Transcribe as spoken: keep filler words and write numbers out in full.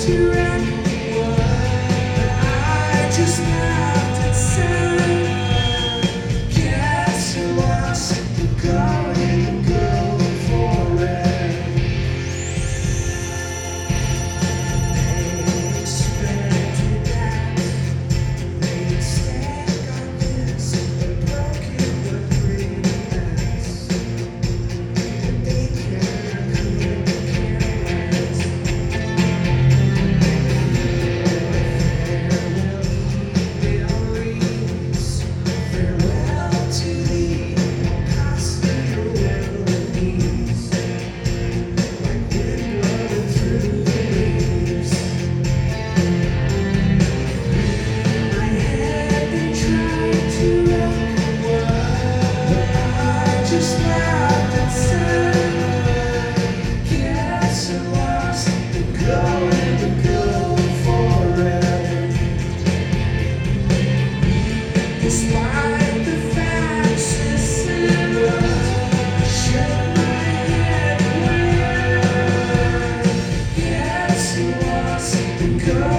to run the world, but I just left it sad. Guess who wants to go and go for it? They expected that they'd stand on this broken but pretty mess, and they care, couldn't care less. Farewell to the impossible melodies, like wind blowing through the leaves. My head they tried to rock the world, but I just laughed and said, guess who wants to go and go forever? Despite the facts and I shake my head away. Guess who wants to go